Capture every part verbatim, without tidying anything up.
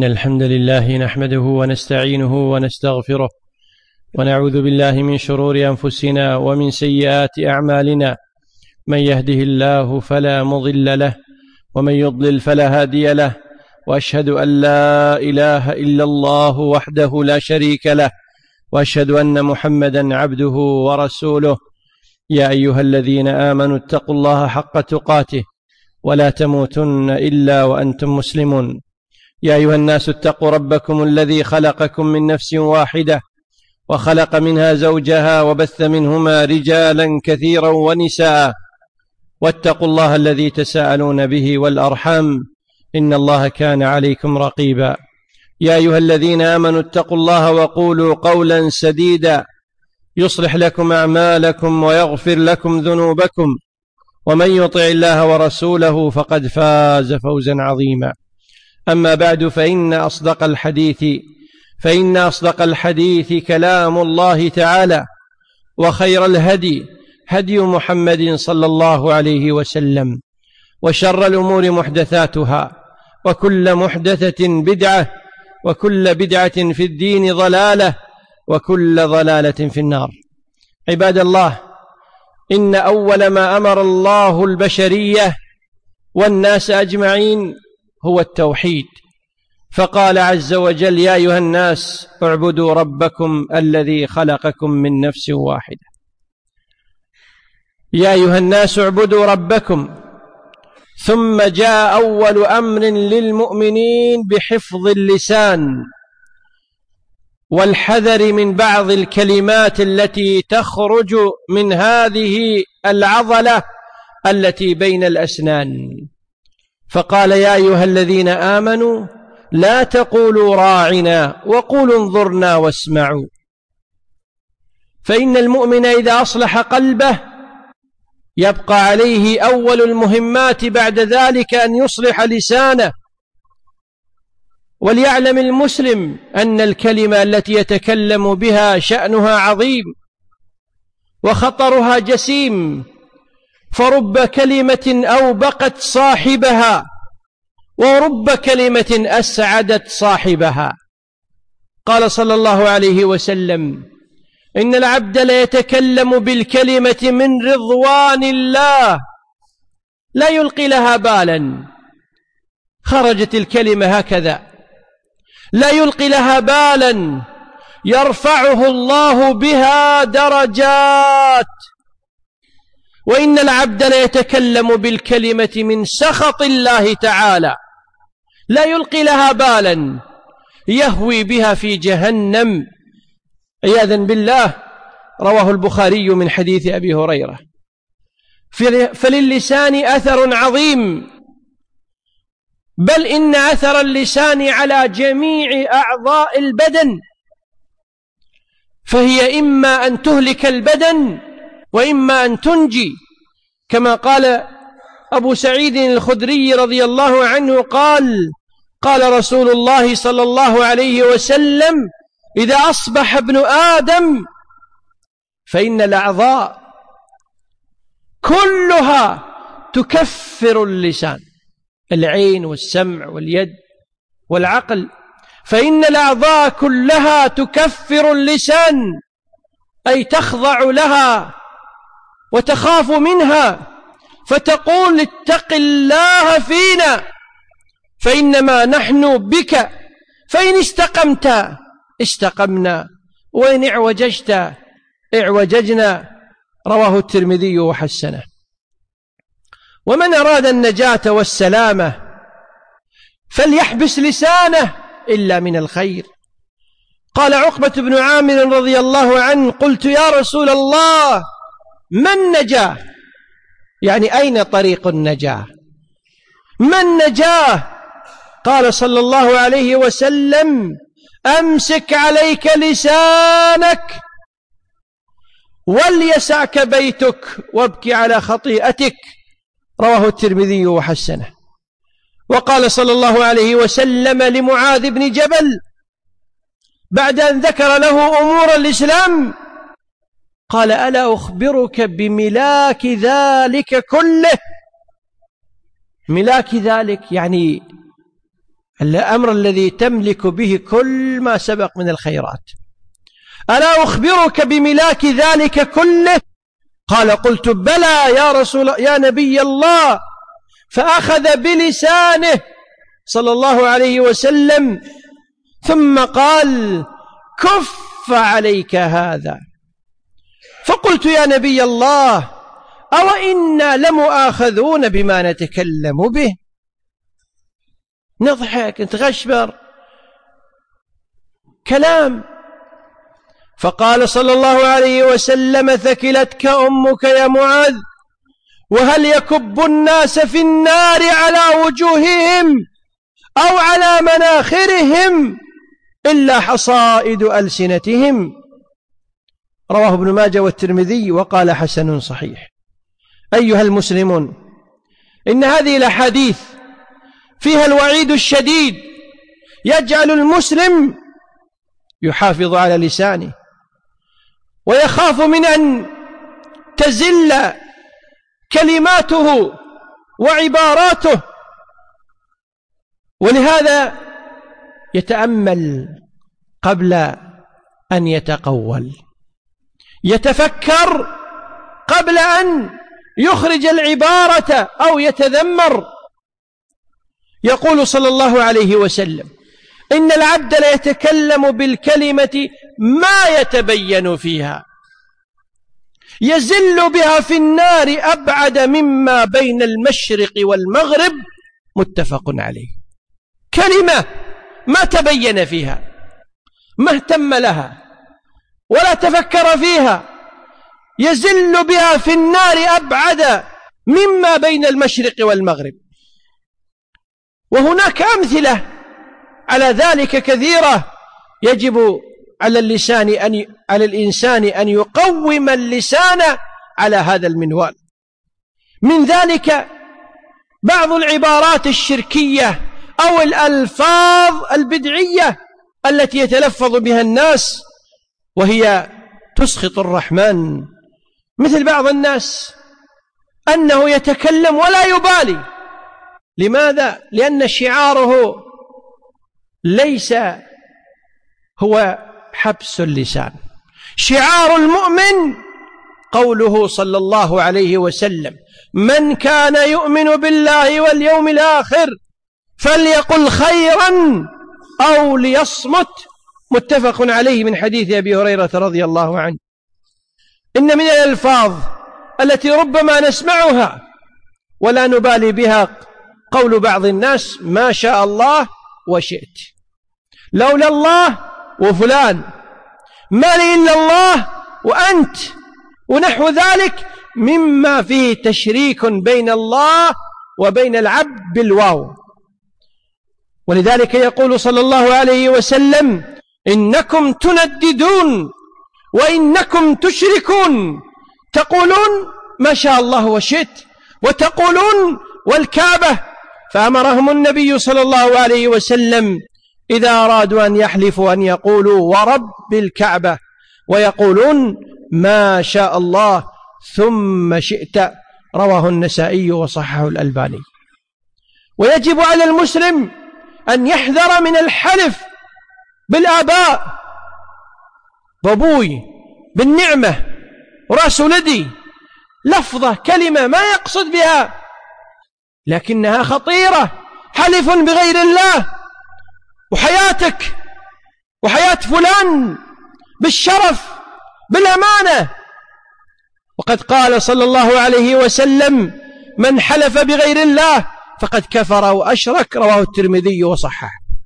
إن الحمد لله نحمده ونستعينه ونستغفره ونعوذ بالله من شرور أنفسنا ومن سيئات أعمالنا. من يهده الله فلا مضل له ومن يضلل فلا هادي له، وأشهد أن لا إله إلا الله وحده لا شريك له، وأشهد أن محمدا عبده ورسوله. يا أيها الذين آمنوا اتقوا الله حق تقاته ولا تموتن إلا وأنتم مسلمون. يا أيها الناس اتقوا ربكم الذي خلقكم من نفس واحدة وخلق منها زوجها وبث منهما رجالا كثيرا ونساء، واتقوا الله الذي تساءلون به والأرحام إن الله كان عليكم رقيبا. يا أيها الذين آمنوا اتقوا الله وقولوا قولا سديدا يصلح لكم أعمالكم ويغفر لكم ذنوبكم، ومن يطع الله ورسوله فقد فاز فوزا عظيما. أما بعد، فإن أصدق الحديث فإن أصدق الحديث كلام الله تعالى، وخير الهدي هدي محمد صلى الله عليه وسلم، وشر الأمور محدثاتها، وكل محدثة بدعة، وكل بدعة في الدين ضلالة، وكل ضلالة في النار. عباد الله، إن أول ما أمر الله البشرية والناس أجمعين هو التوحيد، فقال عز وجل: يا أيها الناس اعبدوا ربكم الذي خلقكم من نفس واحدة. يا أيها الناس اعبدوا ربكم، ثم جاء أول أمر للمؤمنين بحفظ اللسان والحذر من بعض الكلمات التي تخرج من هذه العضلة التي بين الأسنان، فقال: يا أيها الذين آمنوا لا تقولوا راعنا وقولوا انظرنا واسمعوا. فإن المؤمن إذا أصلح قلبه يبقى عليه أول المهمات بعد ذلك أن يصلح لسانه. وليعلم المسلم أن الكلمة التي يتكلم بها شأنها عظيم وخطرها جسيم، فرب كلمة أوبقت صاحبها ورب كلمة أسعدت صاحبها. قال صلى الله عليه وسلم: إن العبد ليتكلم بالكلمة من رضوان الله لا يلقي لها بالا. خرجت الكلمة هكذا لا يلقي لها بالا، يرفعه الله بها درجات. وإن العبد ليتكلم بالكلمة من سخط الله تعالى لا يلقي لها بالا، يهوي بها في جهنم عياذا بالله. رواه البخاري من حديث أبي هريرة. فللسان أثر عظيم، بل إن أثر اللسان على جميع أعضاء البدن، فهي إما أن تهلك البدن وإما أن تنجي، كما قال أبو سعيد الخدري رضي الله عنه قال: قال رسول الله صلى الله عليه وسلم: إذا أصبح ابن آدم فإن الأعضاء كلها تكفر اللسان، العين والسمع واليد والعقل، فإن الأعضاء كلها تكفر اللسان، أي تخضع لها وتخاف منها، فتقول: اتق الله فينا فإنما نحن بك، فإن استقمت استقمنا وإن اعوججت اعوججنا. رواه الترمذي وحسنه. ومن أراد النجاة والسلامة فليحبس لسانه إلا من الخير. قال عقبة بن عامر رضي الله عنه: قلت يا رسول الله ما النجاة؟ يعني أين طريق النجاة؟ ما النجاة؟ قال صلى الله عليه وسلم: أمسك عليك لسانك وليسعك بيتك وابكي على خطيئتك. رواه الترمذي وحسنه. وقال صلى الله عليه وسلم لمعاذ بن جبل بعد أن ذكر له أمور الإسلام، قال: ألا أخبرك بملاك ذلك كله؟ ملاك ذلك يعني الأمر الذي تملك به كل ما سبق من الخيرات. ألا أخبرك بملاك ذلك كله؟ قال قلت بلى يا رسول يا نبي الله. فأخذ بلسانه صلى الله عليه وسلم ثم قال كف عليك هذا. فقلت يا نبي الله أو إنا لمؤاخذون بما نتكلم به؟ نضحك نتغشبر كلام. فقال صلى الله عليه وسلم ثكلتك أمك يا معاذ، وهل يكب الناس في النار على وجوههم أو على مناخرهم إلا حصائد ألسنتهم. رواه ابن ماجه والترمذي وقال حسن صحيح. أيها المسلمون، إن هذه الأحاديث فيها الوعيد الشديد يجعل المسلم يحافظ على لسانه ويخاف من أن تزل كلماته وعباراته، ولهذا يتأمل قبل أن يتقول، يتفكر قبل أن يخرج العبارة أو يتذمر. يقول صلى الله عليه وسلم إن العبد ليتكلم بالكلمة ما يتبين فيها يزل بها في النار أبعد مما بين المشرق والمغرب، متفق عليه. كلمة ما تبين فيها، ما اهتم لها ولا تفكر فيها، يزل بها في النار أبعد مما بين المشرق والمغرب. وهناك أمثلة على ذلك كثيرة. يجب على اللسان أن ي... على الإنسان أن يقوم اللسان على هذا المنوال. من ذلك بعض العبارات الشركية أو الألفاظ البدعية التي يتلفظ بها الناس وهي تسخط الرحمن، مثل بعض الناس أنه يتكلم ولا يبالي. لماذا؟ لأن شعاره ليس هو حبس اللسان. شعار المؤمن قوله صلى الله عليه وسلم من كان يؤمن بالله واليوم الآخر فليقل خيرا أو ليصمت، متفق عليه من حديث أبي هريرة رضي الله عنه. إن من الألفاظ التي ربما نسمعها ولا نبالي بها قول بعض الناس ما شاء الله وشئت، لولا الله وفلان، ما لي إلا الله وأنت، ونحو ذلك مما فيه تشريك بين الله وبين العبد بالواو. ولذلك يقول صلى الله عليه وسلم إنكم تنددون وإنكم تشركون، تقولون ما شاء الله وشئت وتقولون والكعبة. فأمرهم النبي صلى الله عليه وسلم إذا أرادوا أن يحلفوا أن يقولوا ورب الكعبة، ويقولون ما شاء الله ثم شئت. رواه النسائي وصححه الألباني. ويجب على المسلم أن يحذر من الحلف بالآباء، بابوي، بالنعمة، رأس ولدي، لفظة كلمة ما يقصد بها لكنها خطيرة، حلف بغير الله، وحياتك وحياة فلان بالشرف بالأمانة. وقد قال صلى الله عليه وسلم من حلف بغير الله فقد كفر وأشرك. رواه الترمذي وصححه.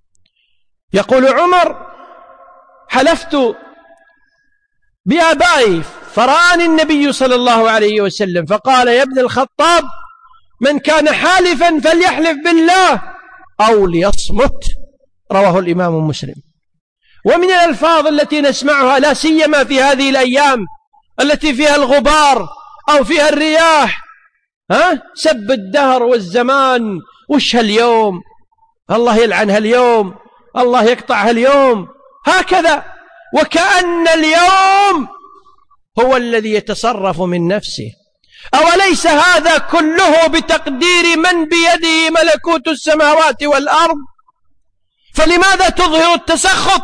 يقول عمر حلفت بآبائي فرآني النبي صلى الله عليه وسلم فقال يا ابن الخطاب من كان حالفا فليحلف بالله أو ليصمت. رواه الإمام مسلم. ومن الألفاظ التي نسمعها لا سيما في هذه الأيام التي فيها الغبار أو فيها الرياح، ها سب الدهر والزمان، وش هاليوم، الله يلعن هاليوم، الله يقطع هاليوم، هكذا، وكأن اليوم هو الذي يتصرف من نفسه. أوليس هذا كله بتقدير من بيده ملكوت السماوات والأرض؟ فلماذا تظهر التسخط؟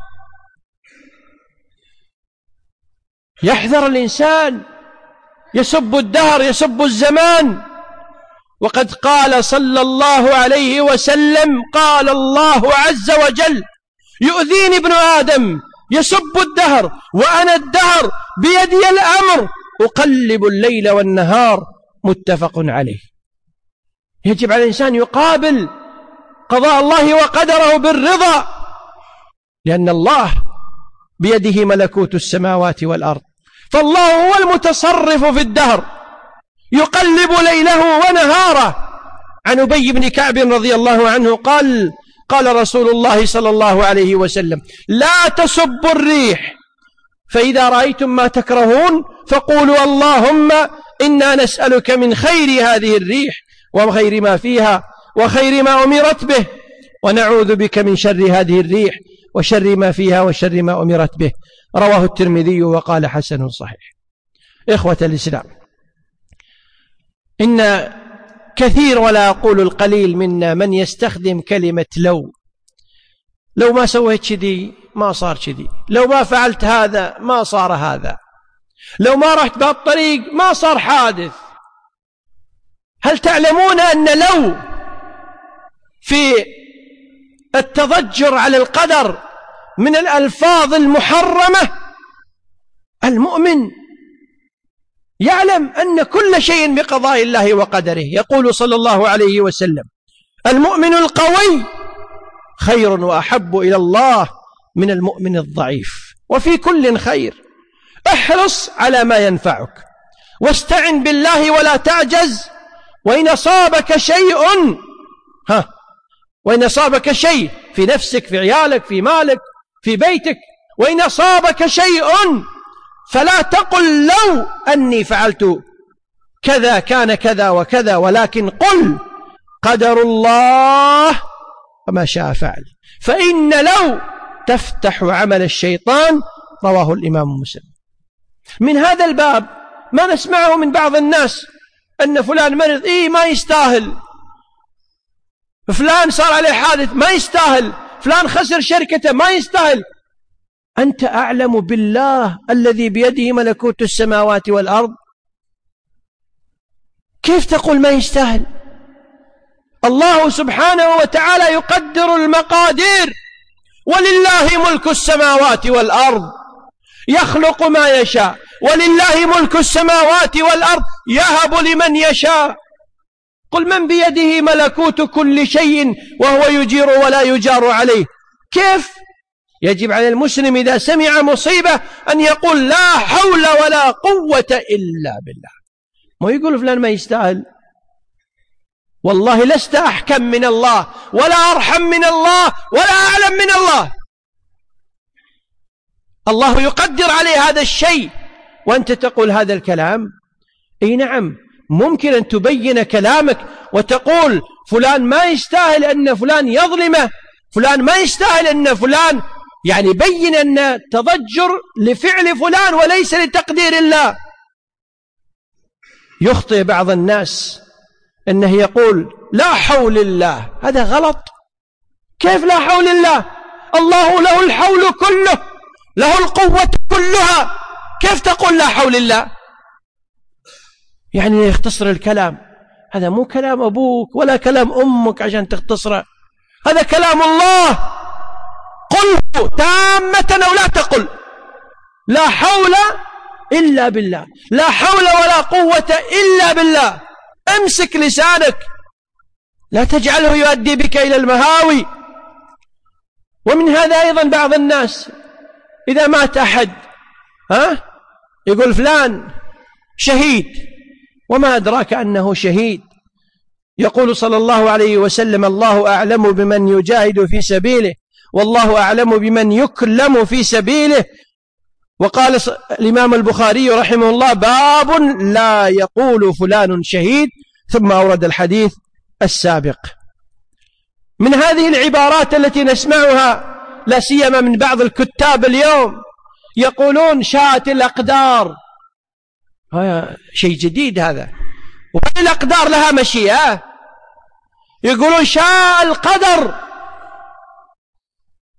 يحذر الإنسان، يسب الدهر، يسب الزمان. وقد قال صلى الله عليه وسلم: قال الله عز وجل: يؤذيني ابن آدم يسب الدهر وأنا الدهر بيدي الأمر أقلب الليل والنهار. متفق عليه. يجب على الإنسان يقابل قضاء الله وقدره بالرضا، لأن الله بيده ملكوت السماوات والأرض، فالله هو المتصرف في الدهر يقلب ليله ونهاره. عن أبي بن كعب رضي الله عنه قال: قال رسول الله صلى الله عليه وسلم: لا تسبوا الريح، فإذا رأيتم ما تكرهون فقولوا اللهم إنا نسألك من خير هذه الريح وخير ما فيها وخير ما أمرت به، ونعوذ بك من شر هذه الريح وشر ما فيها وشر ما أمرت به. رواه الترمذي وقال حسن صحيح. إخوة الإسلام، إن كثير ولا أقول القليل منا من يستخدم كلمة لو. لو ما سويت شدي ما صار شدي، لو ما فعلت هذا ما صار هذا، لو ما رحت بهذا الطريق ما صار حادث. هل تعلمون أن لو في التضجر على القدر من الألفاظ المحرمة؟ المؤمن يعلم أن كل شيء بقضاء الله وقدره. يقول صلى الله عليه وسلم: المؤمن القوي خير وأحب إلى الله من المؤمن الضعيف، وفي كل خير. احرص على ما ينفعك، واستعن بالله ولا تعجز. وإن أصابك شيء ها وإن أصابك شيء في نفسك، في عيالك، في مالك، في بيتك، وإن أصابك شيء فلا تقل لو أني فعلت كذا كان كذا وكذا، ولكن قل قدر الله وما شاء فعل، فإن لو تفتح عمل الشيطان. رواه الإمام مسلم. من هذا الباب ما نسمعه من بعض الناس أن فلان مرض، إيه ما يستاهل، فلان صار عليه حادث ما يستاهل، فلان خسر شركته ما يستاهل. أنت أعلم بالله الذي بيده ملكوت السماوات والأرض، كيف تقول ما يستاهل؟ الله سبحانه وتعالى يقدر المقادير، ولله ملك السماوات والأرض يخلق ما يشاء، ولله ملك السماوات والأرض يهب لمن يشاء. قل من بيده ملكوت كل شيء وهو يجير ولا يجار عليه. كيف؟ يجب على المسلم إذا سمع مصيبة أن يقول لا حول ولا قوة إلا بالله. ما يقول فلان ما يستاهل. والله لست أحكم من الله ولا أرحم من الله ولا أعلم من الله. الله يقدر عليه هذا الشيء وأنت تقول هذا الكلام. أي نعم، ممكن أن تبين كلامك وتقول فلان ما يستاهل أن فلان يظلمه، فلان ما يستاهل أن فلان، يعني بين أن تضجر لفعل فلان وليس لتقدير الله. يخطئ بعض الناس أنه يقول لا حول الله، هذا غلط. كيف لا حول الله؟ الله له الحول كله، له القوة كلها، كيف تقول لا حول الله؟ يعني يختصر الكلام. هذا مو كلام أبوك ولا كلام أمك عشان تختصره، هذا كلام الله. قله تامة أو لا تقل لا حول إلا بالله، لا حول ولا قوة إلا بالله. امسك لسانك، لا تجعله يؤدي بك إلى المهاوي. ومن هذا أيضا بعض الناس إذا مات أحد ها يقول فلان شهيد، وما أدراك أنه شهيد. يقول صلى الله عليه وسلم الله أعلم بمن يجاهد في سبيله، والله أعلم بمن يكلم في سبيله. وقال الإمام البخاري رحمه الله باب لا يقول فلان شهيد، ثم أورد الحديث السابق. من هذه العبارات التي نسمعها لا سيما من بعض الكتاب اليوم، يقولون شاءت الأقدار. هذا شيء جديد هذا، وهل الأقدار لها مشيئة؟ يقولون شاء القدر،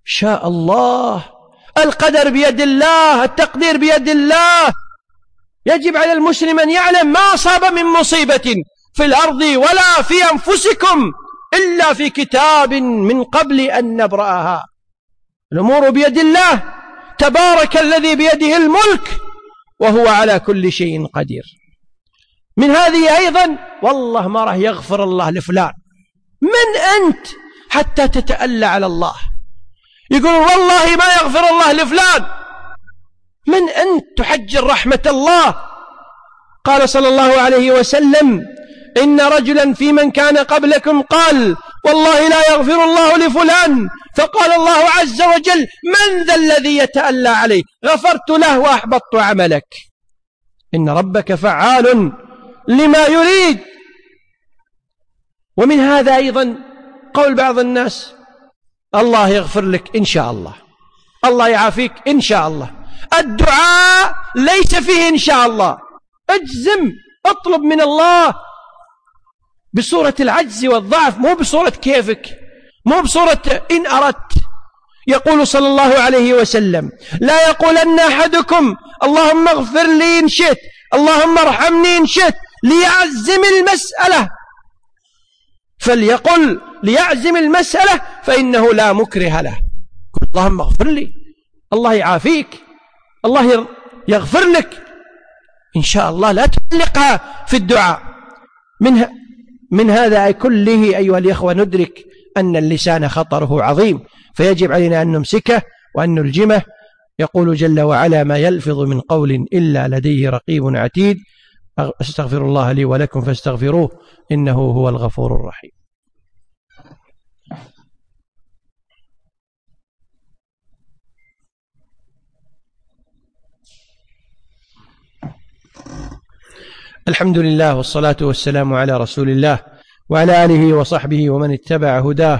شاء الله، القدر بيد الله، التقدير بيد الله. يجب على المسلم أن يعلم ما أصاب من مصيبة في الأرض ولا في أنفسكم إلا في كتاب من قبل أن نبرأها. الأمور بيد الله، تبارك الذي بيده الملك وهو على كل شيء قدير. من هذه أيضا والله ما راح يغفر الله لفلان. من أنت حتى تتألى على الله؟ يقول والله ما يغفر الله لفلان. من أنت تحجر رحمة الله؟ قال صلى الله عليه وسلم إن رجلا في من كان قبلكم قال والله لا يغفر الله لفلان، فقال الله عز وجل من ذا الذي يتألى عليه؟ غفرت له وأحبطت عملك. إن ربك فعال لما يريد. ومن هذا أيضا قول بعض الناس الله يغفر لك إن شاء الله، الله يعافيك إن شاء الله. الدعاء ليس فيه إن شاء الله، اجزم، اطلب من الله بصورة العجز والضعف، مو بصورة كيفك، مو بصورة إن أردت. يقول صلى الله عليه وسلم لا يقولن أحدكم اللهم اغفر لي إن شئت، اللهم ارحمني إن شئت، ليعزم المسألة، فليقل ليعزم المسألة فإنه لا مكره له. اللهم اغفر لي، الله يعافيك، الله يغفر لك إن شاء الله، لا تعلقها في الدعاء. من, من هذا كله أيها الإخوة ندرك أن اللسان خطره عظيم، فيجب علينا أن نمسكه وأن نلجمه. يقول جل وعلا ما يلفظ من قول إلا لديه رقيب عتيد. أستغفر الله لي ولكم فاستغفروه إنه هو الغفور الرحيم. الحمد لله والصلاة والسلام على رسول الله وعلى آله وصحبه ومن اتبع هداه،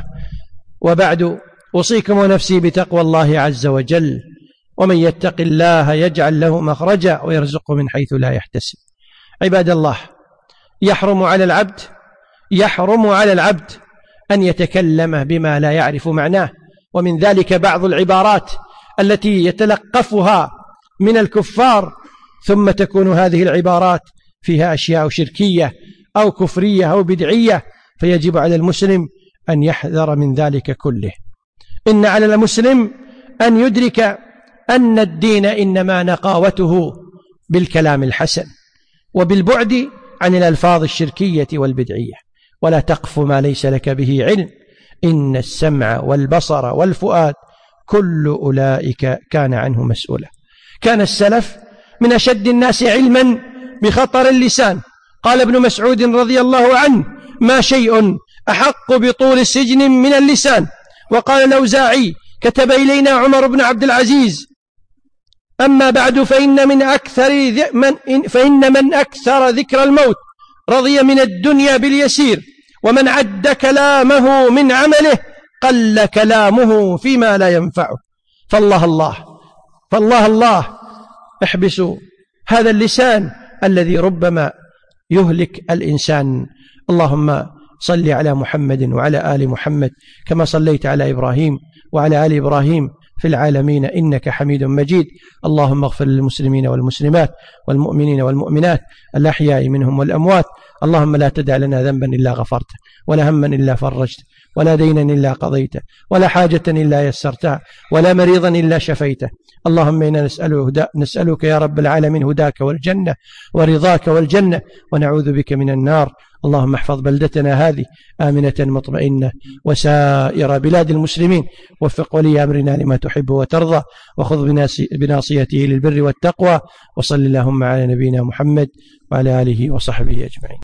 وبعد، أوصيكم ونفسي بتقوى الله عز وجل. ومن يتق الله يجعل له مخرجا ويرزقه من حيث لا يحتسب. عباد الله، يحرم على العبد يحرم على العبد أن يتكلم بما لا يعرف معناه، ومن ذلك بعض العبارات التي يتلقفها من الكفار، ثم تكون هذه العبارات فيها أشياء شركية أو كفرية أو بدعية، فيجب على المسلم أن يحذر من ذلك كله. إن على المسلم أن يدرك أن الدين إنما نقاوته بالكلام الحسن وبالبعد عن الألفاظ الشركية والبدعية. ولا تقف ما ليس لك به علم، إن السمع والبصر والفؤاد كل أولئك كان عنه مسؤولا. كان السلف من أشد الناس علما بخطر اللسان. قال ابن مسعود رضي الله عنه ما شيء أحق بطول السجن من اللسان. وقال الأوزاعي كتب إلينا عمر بن عبد العزيز أما بعد فإن من أكثر من فإن من أكثر ذكر الموت رضي من الدنيا باليسير، ومن عد كلامه من عمله قل كلامه فيما لا ينفعه. فالله الله فالله الله احبسوا هذا اللسان الذي ربما يهلك الإنسان. اللهم صل على محمد وعلى آل محمد كما صليت على إبراهيم وعلى آل إبراهيم في العالمين إنك حميد مجيد. اللهم اغفر للمسلمين والمسلمات والمؤمنين والمؤمنات الأحياء منهم والأموات. اللهم لا تدع لنا ذنبا إلا غفرته، ولا هما إلا فرجته، ولا دينا إلا قضيته، ولا حاجة إلا يسرتها، ولا مريضا إلا شفيته. اللهم إنا نسألك, نسألك يا رب العالمين هداك والجنة ورضاك والجنة، ونعوذ بك من النار. اللهم احفظ بلدتنا هذه آمنة مطمئنة وسائر بلاد المسلمين. وفق ولي أمرنا لما تحب وترضى، وخذ بناصيته للبر والتقوى. وصل اللهم على نبينا محمد وعلى آله وصحبه أجمعين.